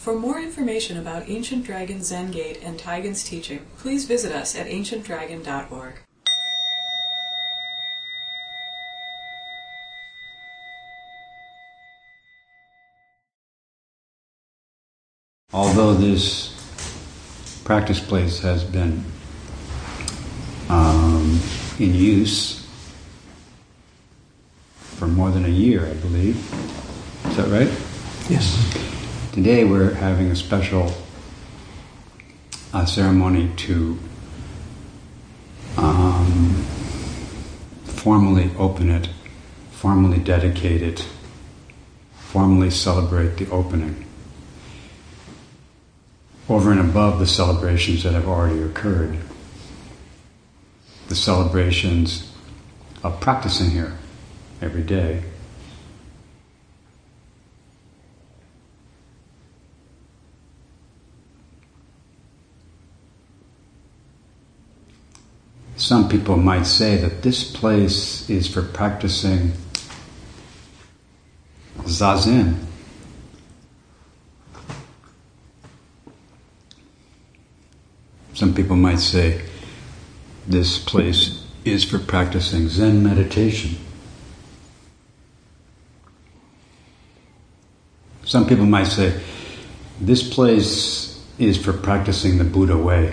For more information about Ancient Dragon Zen Gate and Taigen's teaching, please visit us at ancientdragon.org. Although this practice place has been in use for more than a year, I believe. Is that right? Yes. Today we're having a special ceremony to formally open it, formally dedicate it, formally celebrate the opening, over and above the celebrations that have already occurred. The celebrations of practicing here every day. Some people might say that this place is for practicing zazen. Some people might say this place is for practicing Zen meditation. Some people might say this place is for practicing the Buddha way.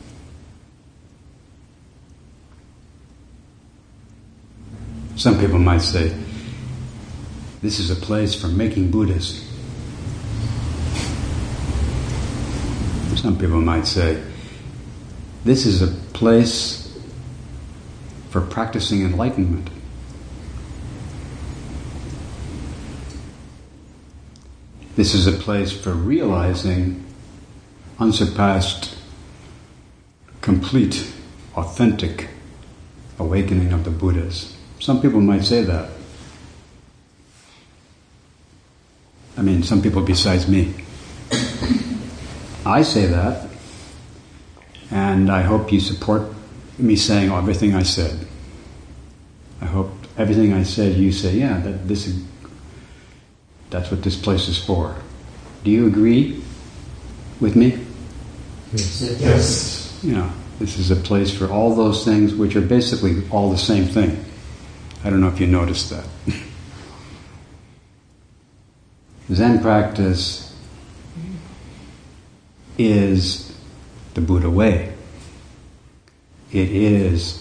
Some people might say this is a place for making Buddhas. Some people might say this is a place for practicing enlightenment. This is a place for realizing unsurpassed, complete, authentic awakening of the Buddhas. Some people might say that. I mean, some people besides me. I say that, and I hope you support me saying everything I said. I hope everything I said you say, yeah, that's what this place is for. Do you agree with me? Yes. You know, this is a place for all those things which are basically all the same thing. I don't know if you noticed that. Zen practice is the Buddha way. It is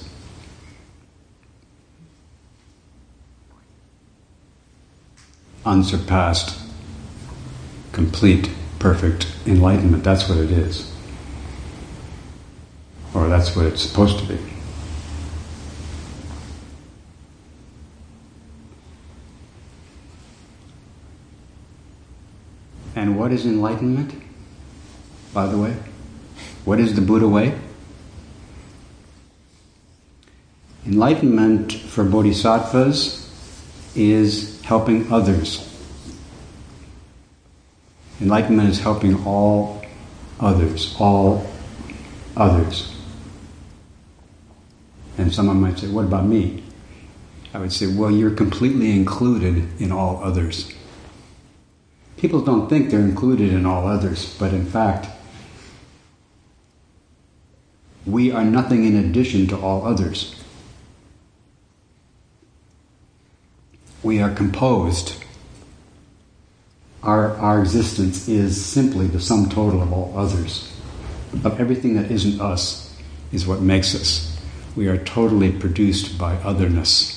unsurpassed, complete, perfect enlightenment. That's what it is. Or that's what it's supposed to be. And what is enlightenment, by the way? What is the Buddha way? Enlightenment for bodhisattvas is helping others. Enlightenment is helping all others. And someone might say, what about me? I would say, well, you're completely included in all others. People don't think they're included in all others, but in fact, we are nothing in addition to all others. We are composed. Our existence is simply the sum total of all others. Of everything that isn't us is what makes us. We are totally produced by otherness.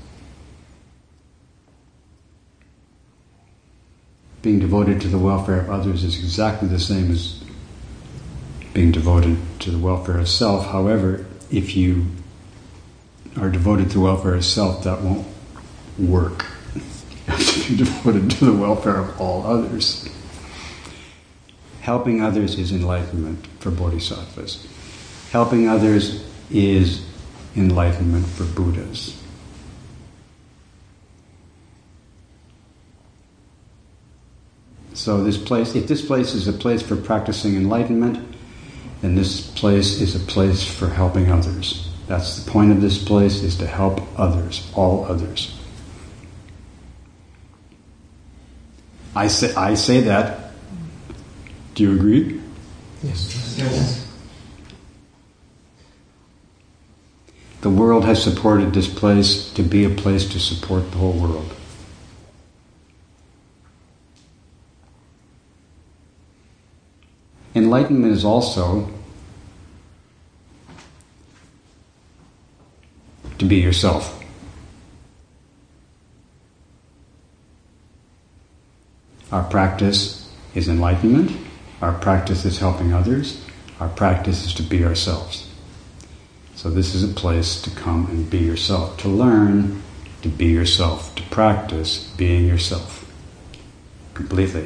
Being devoted to the welfare of others is exactly the same as being devoted to the welfare of self. However, if you are devoted to the welfare of self, that won't work. You have to be devoted to the welfare of all others. Helping others is enlightenment for bodhisattvas. Helping others is enlightenment for Buddhas. So if this place is a place for practicing enlightenment, then this place is a place for helping others. That's the point of this place, is to help others, all others. I say that Do you agree? Yes. Yes. The world has supported this place to be a place to support the whole world. Enlightenment is also to be yourself. Our practice is enlightenment. Our practice is helping others. Our practice is to be ourselves. So this is a place to come and be yourself, to learn to be yourself, to practice being yourself completely.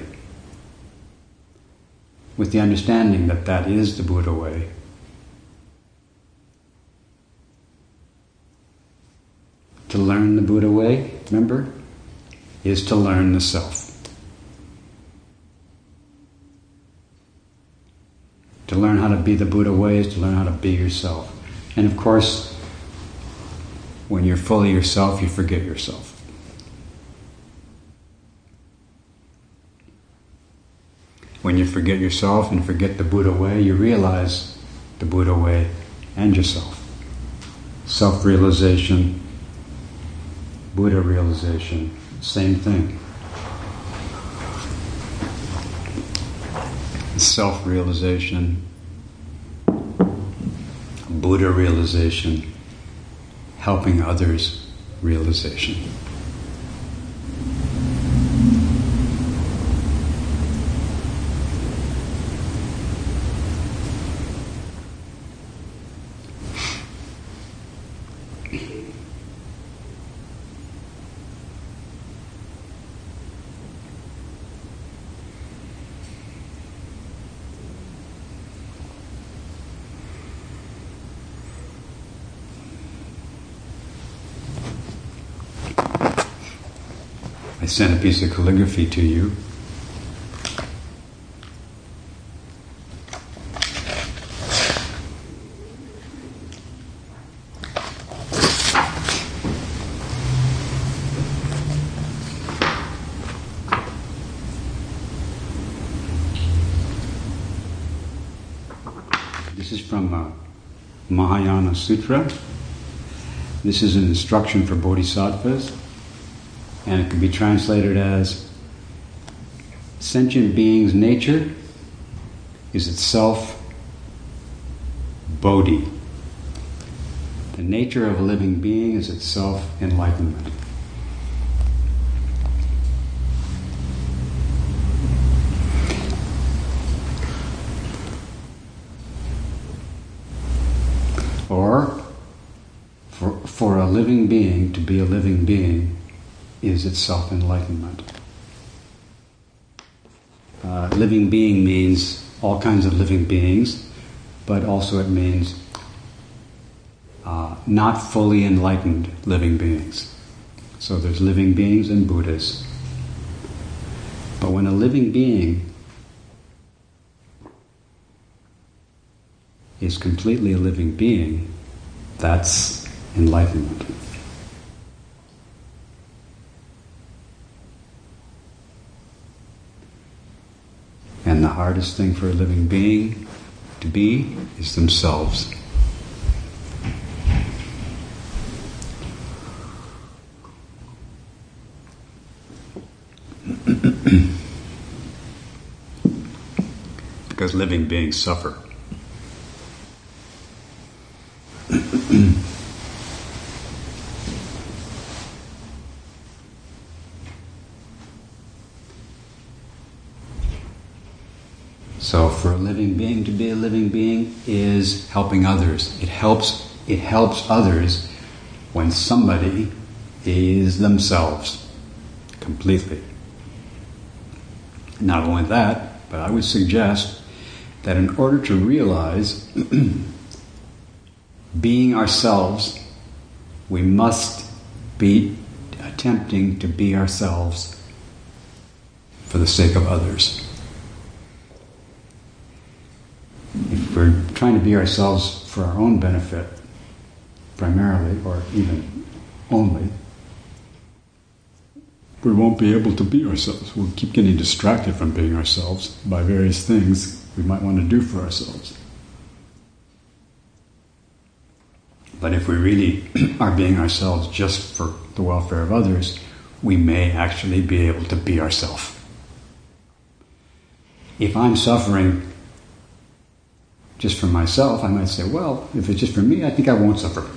With the understanding that that is the Buddha way. To learn the Buddha way, remember, is to learn the self. To learn how to be the Buddha way is to learn how to be yourself. And of course, when you're fully yourself, you forget yourself. When you forget yourself and forget the Buddha way, you realize the Buddha way and yourself. Self-realization, Buddha realization, same thing. Self-realization, Buddha realization, helping others realization. I sent a piece of calligraphy to you. This is from Mahayana Sutra. This is an instruction for bodhisattvas. And it can be translated as sentient being's nature is itself Bodhi. The nature of a living being is itself enlightenment. Or, for a living being to be a living being is itself enlightenment. Living being means all kinds of living beings, but also it means not fully enlightened living beings. So there's living beings and Buddhas. But when a living being is completely a living being, that's enlightenment. And the hardest thing for a living being to be is themselves. Because living beings suffer. So for a living being to be a living being is helping others. It helps others when somebody is themselves completely. Not only that, but I would suggest that in order to realize being ourselves, we must be attempting to be ourselves for the sake of others. If we're trying to be ourselves for our own benefit, primarily, or even only, we won't be able to be ourselves. We'll keep getting distracted from being ourselves by various things we might want to do for ourselves. But if we really are being ourselves just for the welfare of others, we may actually be able to be ourselves. If I'm suffering just for myself, I might say, well, if it's just for me, I think I won't suffer.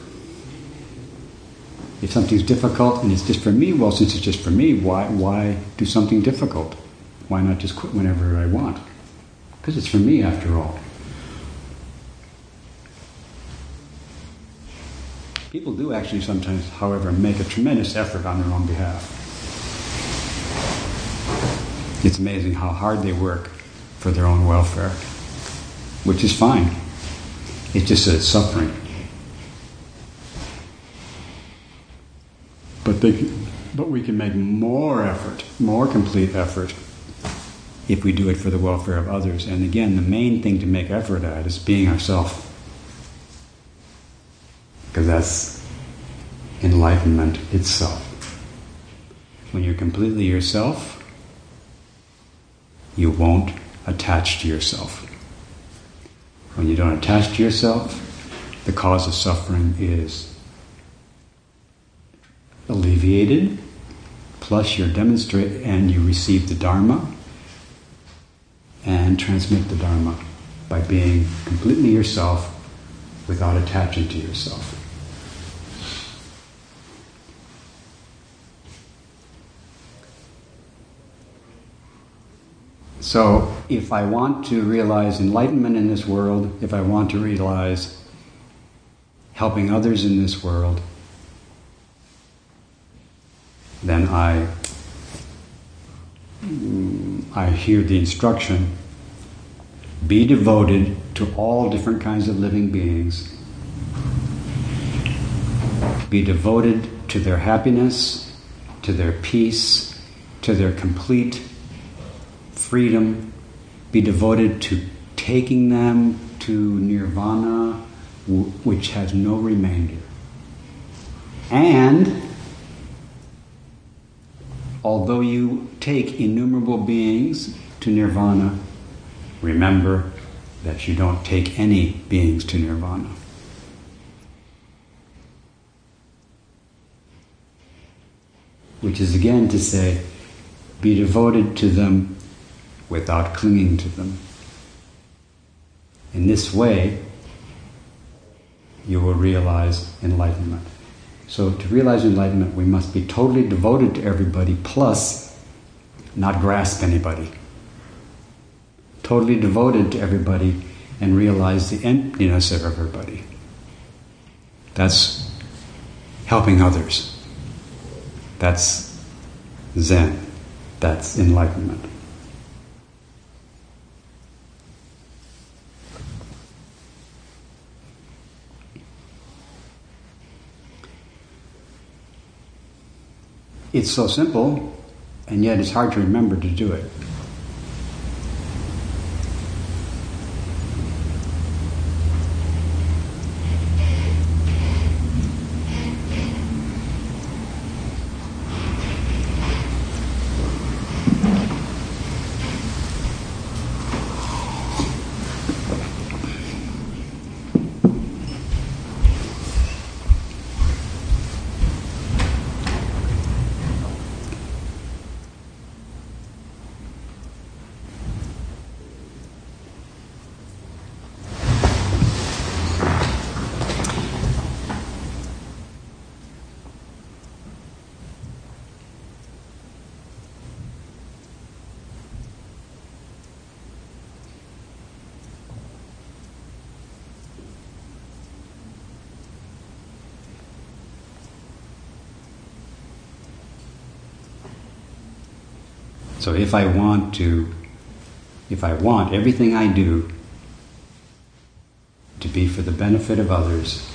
If something's difficult and it's just for me, well, since it's just for me, why do something difficult? Why not just quit whenever I want? Because it's for me after all. People do actually sometimes, however, make a tremendous effort on their own behalf. It's amazing how hard they work for their own welfare, which is fine. It's just that it's suffering. But we can make more effort, more complete effort, if we do it for the welfare of others. And again, the main thing to make effort at is being ourselves. Because that's enlightenment itself. When you're completely yourself, you won't attach to yourself. When you don't attach to yourself, the cause of suffering is alleviated, plus you demonstrate and you receive the Dharma and transmit the Dharma by being completely yourself without attaching to yourself. So, if I want to realize enlightenment in this world, if I want to realize helping others in this world, then I hear the instruction, be devoted to all different kinds of living beings. Be devoted to their happiness, to their peace, to their complete freedom. Be devoted to taking them to nirvana, which has no remainder. And although you take innumerable beings to nirvana, remember that you don't take any beings to nirvana. Which is again to say, be devoted to them without clinging to them. In this way, you will realize enlightenment. So to realize enlightenment, we must be totally devoted to everybody, plus not grasp anybody. Totally devoted to everybody and realize the emptiness of everybody. That's helping others. That's Zen. That's enlightenment. It's so simple, and yet it's hard to remember to do it. So if I want everything I do to be for the benefit of others,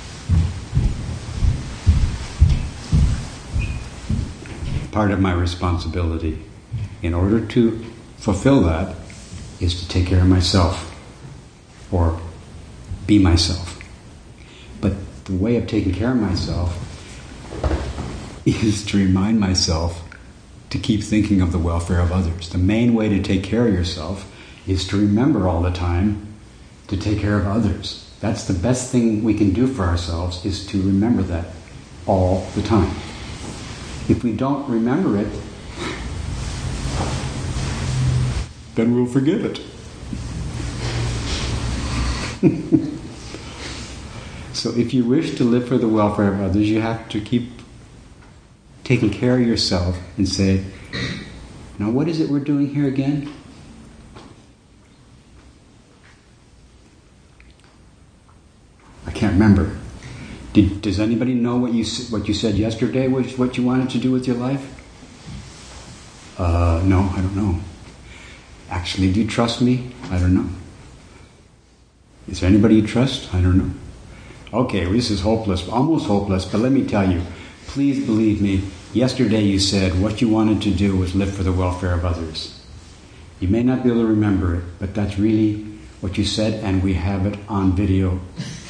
part of my responsibility in order to fulfill that is to take care of myself or be myself. But the way of taking care of myself is to remind myself to keep thinking of the welfare of others. The main way to take care of yourself is to remember all the time to take care of others. That's the best thing we can do for ourselves, is to remember that all the time. If we don't remember it, then we'll forget it. So if you wish to live for the welfare of others, you have to keep taking care of yourself and say, now what is it we're doing here again? I can't remember. Does anybody know what you said yesterday was what you wanted to do with your life? No, I don't know. Actually, do you trust me? I don't know. Is there anybody you trust? I don't know. Okay, well, this is hopeless, almost hopeless, but let me tell you, please believe me, yesterday you said what you wanted to do was live for the welfare of others. You may not be able to remember it, but that's really what you said, and we have it on video.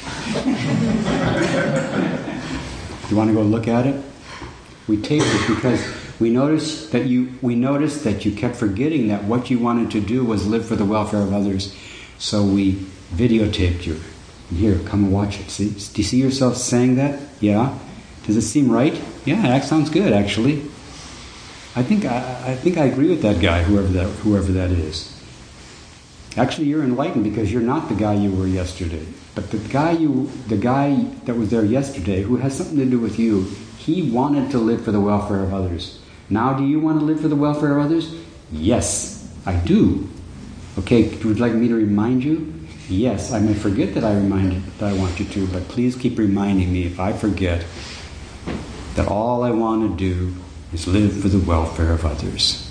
You want to go look at it? We taped it because we noticed that you kept forgetting that what you wanted to do was live for the welfare of others. So we videotaped you. Here, come and watch it. See? Do you see yourself saying that? Yeah. Does it seem right? Yeah, that sounds good, actually. I think I agree with that guy, whoever that is. Actually, you're enlightened because you're not the guy you were yesterday. But the guy that was there yesterday, who has something to do with you, he wanted to live for the welfare of others. Now, do you want to live for the welfare of others? Yes, I do. Okay, would you like me to remind you? Yes, I may forget that I want you to, but please keep reminding me if I forget that all I want to do is live for the welfare of others.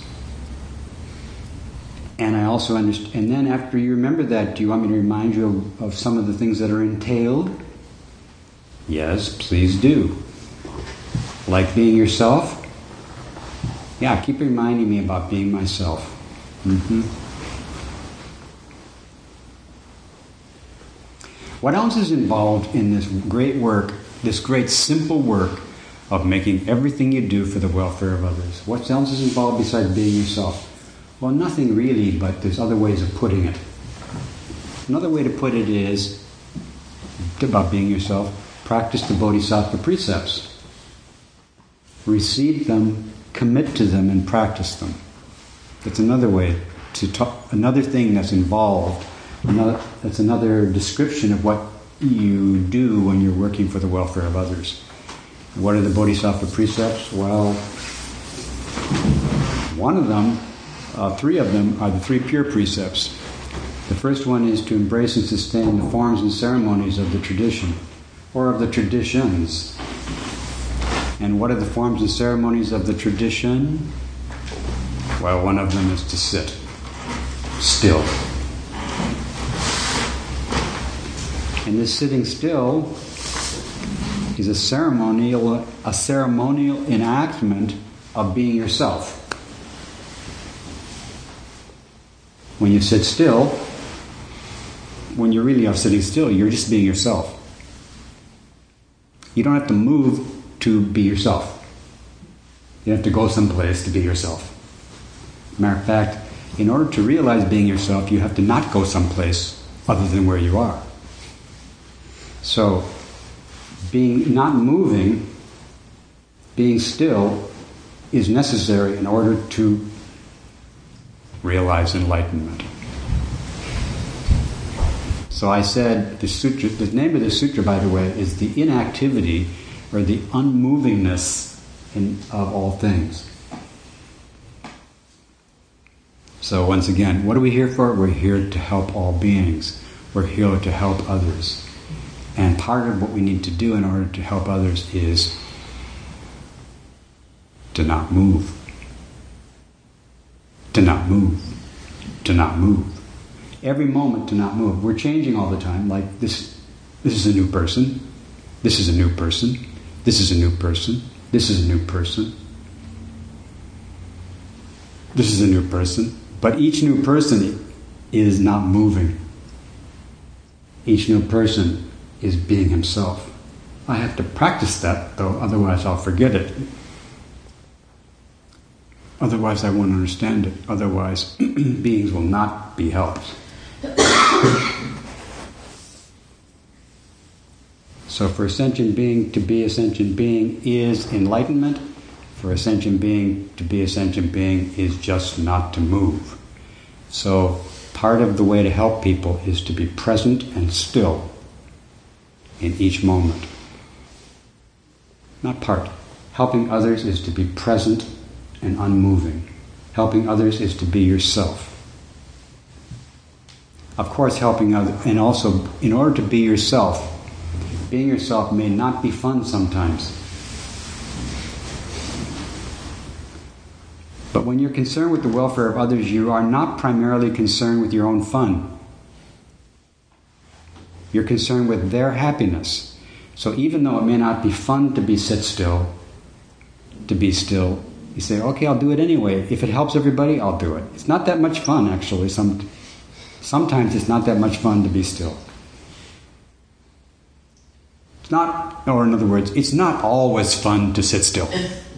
And I also understand. And then after you remember that, do you want me to remind you of some of the things that are entailed? Yes, please do. Like being yourself? Yeah, keep reminding me about being myself. What else is involved in this great work, this great simple work of making everything you do for the welfare of others? What else is involved besides being yourself? Well, nothing really, but there's other ways of putting it. Another way to put it is, about being yourself, practice the Bodhisattva precepts. Receive them, commit to them, and practice them. That's another way to talk, another thing that's involved. That's another description of what you do when you're working for the welfare of others. What are the Bodhisattva precepts? Well, one of them, three of them, are the three pure precepts. The first one is to embrace and sustain the forms and ceremonies of the tradition, or of the traditions. And what are the forms and ceremonies of the tradition? Well, one of them is to sit still. And this sitting still is a ceremonial enactment of being yourself. When you sit still, when you really are sitting still, you're just being yourself. You don't have to move to be yourself. You have to go someplace to be yourself. Matter of fact, in order to realize being yourself, you have to not go someplace other than where you are. So, being not moving, being still, is necessary in order to realize enlightenment. So I said, the name of the sutra, by the way, is the inactivity or the unmovingness of all things. So once again, what are we here for? We're here to help all beings. We're here to help others. And part of what we need to do in order to help others is to not move. To not move. To not move. Every moment to not move. We're changing all the time. Like this is a new person. This is a new person. This is a new person. This is a new person. This is a new person. But each new person is not moving. Each new person is being himself. I have to practice that, though, otherwise I'll forget it. Otherwise I won't understand it. Otherwise beings will not be helped. So for a sentient being to be a sentient being is enlightenment. For a sentient being to be a sentient being is just not to move. So part of the way to help people is to be present and still in each moment. Not part. Helping others is to be present and unmoving. Helping others is to be yourself. Of course, helping others, and also, in order to be yourself, being yourself may not be fun sometimes. But when you're concerned with the welfare of others, you are not primarily concerned with your own fun. You're concerned with their happiness. So even though it may not be fun to sit still, you say, okay, I'll do it anyway. If it helps everybody, I'll do it. It's not that much fun, actually. Sometimes it's not that much fun to be still. It's not, or in other words, it's not always fun to sit still.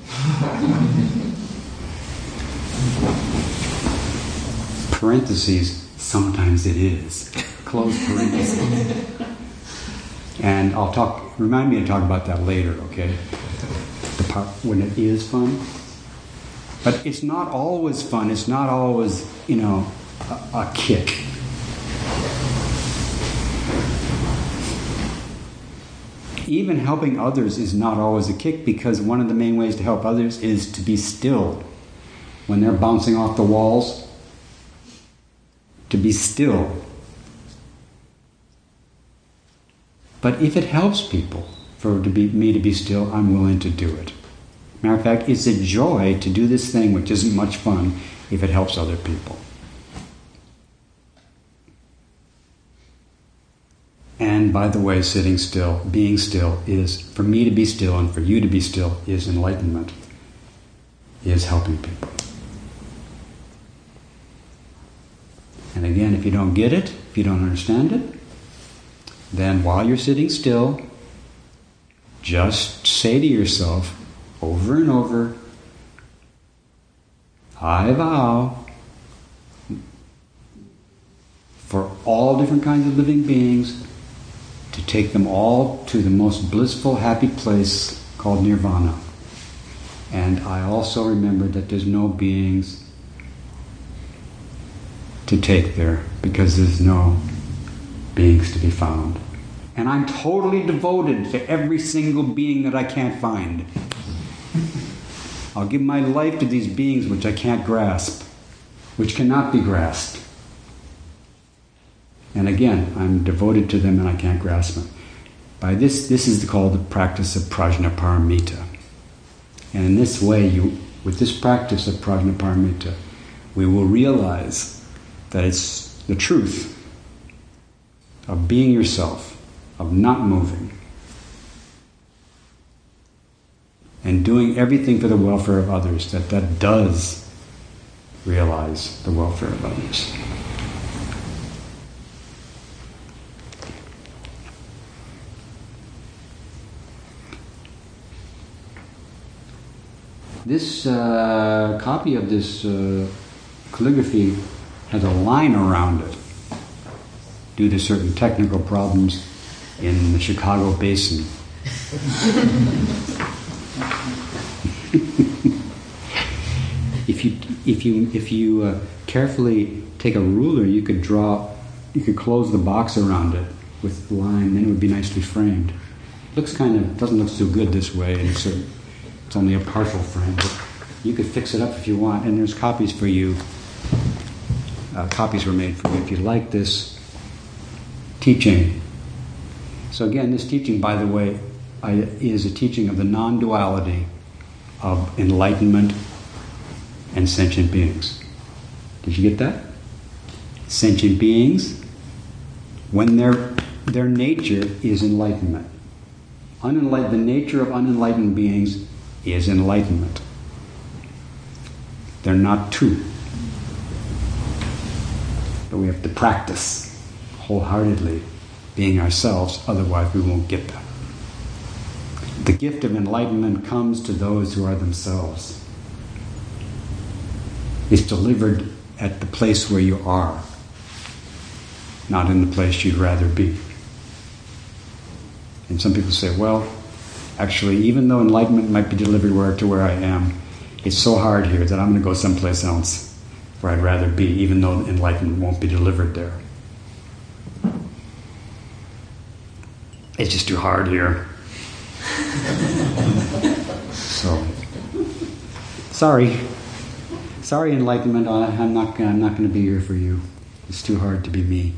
Parentheses, sometimes it is. Close parentheses. And remind me to talk about that later, okay? The part when it is fun. But it's not always fun. It's not always, a kick. Even helping others is not always a kick, because one of the main ways to help others is to be still. When they're bouncing off the walls, to be still. But if it helps people me to be still, I'm willing to do it. Matter of fact, it's a joy to do this thing which isn't much fun if it helps other people. And by the way, sitting still, being still is, for me to be still and for you to be still, is enlightenment, is helping people. And again, if you don't get it, if you don't understand it, then while you're sitting still, just say to yourself over and over, I vow for all different kinds of living beings to take them all to the most blissful, happy place called nirvana. And I also remember that there's no beings to take there, because there's no beings to be found. And I'm totally devoted to every single being that I can't find. I'll give my life to these beings which I can't grasp, which cannot be grasped. And again, I'm devoted to them and I can't grasp them. By this is called the practice of prajnaparamita. And in this way, with this practice of prajnaparamita, we will realize that it's the truth of being yourself, of not moving, and doing everything for the welfare of others, that does realize the welfare of others. This copy of this calligraphy has a line around it due to certain technical problems in the Chicago basin. If you carefully take a ruler, you could close the box around it with the line, then it would be nicely framed. Doesn't look so good this way, and it's only a partial frame, but you could fix it up if you want, and there's copies for you. Copies were made for you if you like this teaching. So again, this teaching, by the way, is a teaching of the non-duality of enlightenment and sentient beings. Did you get that? Sentient beings, when their nature is enlightenment. The nature of unenlightened beings is enlightenment. They're not two. But we have to practice wholeheartedly being ourselves, otherwise we won't get that. The gift of enlightenment comes to those who are themselves. is delivered at the place where you are, not in the place you'd rather be. And some people say, well, actually, even though enlightenment might be delivered where I am, it's so hard here that I'm going to go someplace else where I'd rather be, even though enlightenment won't be delivered there. It's just too hard here. So, sorry, enlightenment. I'm not going to be here for you. It's too hard to be me.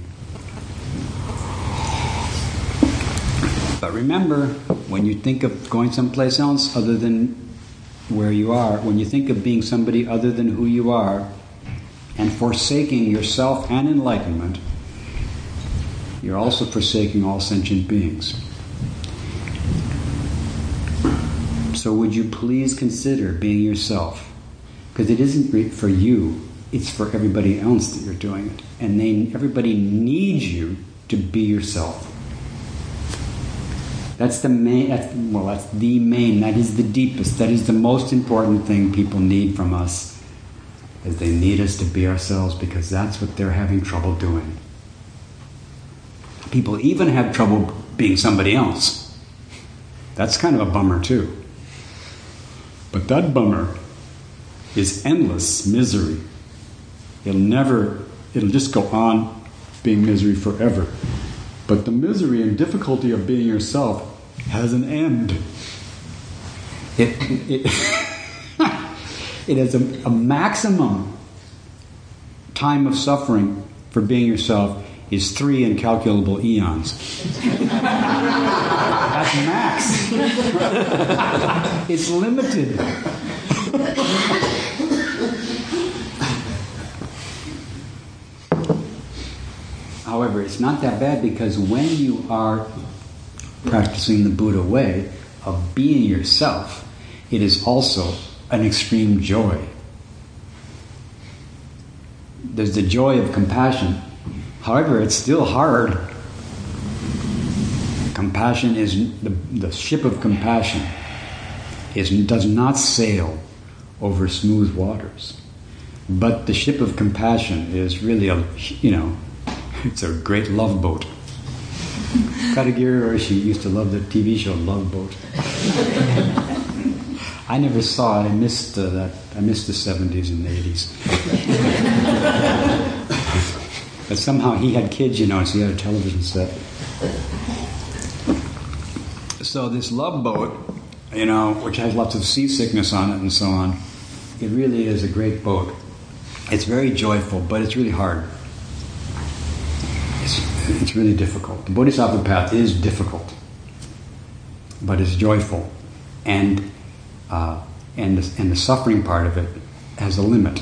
But remember, when you think of going someplace else other than where you are, when you think of being somebody other than who you are, and forsaking yourself and enlightenment, you're also forsaking all sentient beings. So would you please consider being yourself? Because it isn't for you, it's for everybody else that you're doing it. And everybody needs you to be yourself. That's the main, that is the deepest, that is the most important thing people need from us, is they need us to be ourselves, because that's what they're having trouble doing. People even have trouble being somebody else. That's kind of a bummer too. But that bummer is endless misery. It'll just go on being misery forever. But the misery and difficulty of being yourself has an end. It has a maximum time of suffering for being yourself is 3 incalculable eons. That's max. It's limited. However, it's not that bad, because when you are practicing the Buddha way of being yourself, it is also an extreme joy. There's the joy of compassion. However, it's still hard. Compassion is the ship of compassion does not sail over smooth waters. But the ship of compassion is really it's a great love boat. Katagiri Roshi used to love the TV show Love Boat. I never saw it. I missed that. I missed the 70s and the 80s. But somehow he had kids, so he had a television set. So this Love Boat, which has lots of seasickness on it and so on, it really is a great boat. It's very joyful, but it's really hard. It's really difficult. The Bodhisattva path is difficult, but it's joyful, and the suffering part of it has a limit.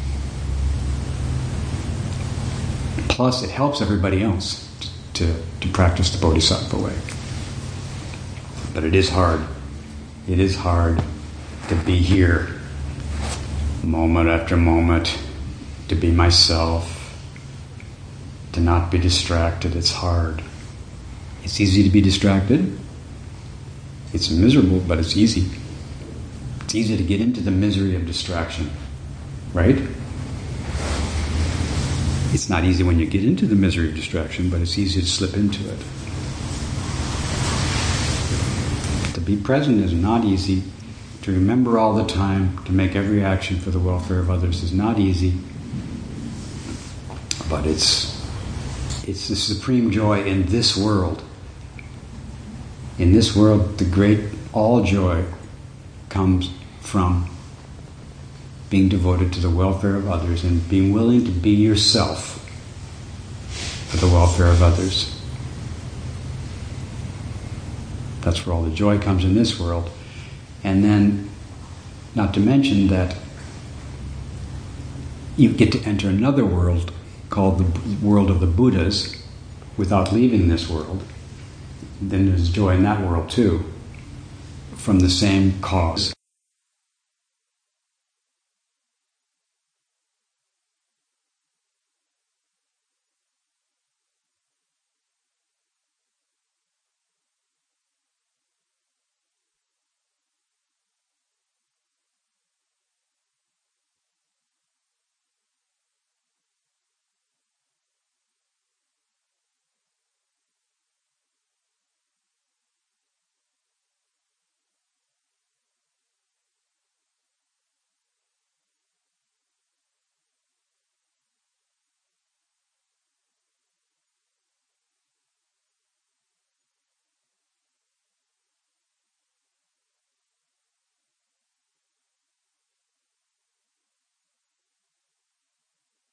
Plus, it helps everybody else to practice the Bodhisattva way. But it is hard. It is hard to be here, moment after moment, to be myself. To not be distracted. It's hard. It's easy to be distracted. It's miserable, but it's easy. It's easy to get into the misery of distraction, right? It's not easy when you get into the misery of distraction, but it's easy to slip into it. To be present is not easy. To remember all the time, to make every action for the welfare of others is not easy. But it's the supreme joy in this world. In this world, the great all joy comes from being devoted to the welfare of others and being willing to be yourself for the welfare of others. That's where all the joy comes in this world. And then, not to mention that you get to enter another world called the world of the Buddhas without leaving this world. Then there's joy in that world too, from the same cause.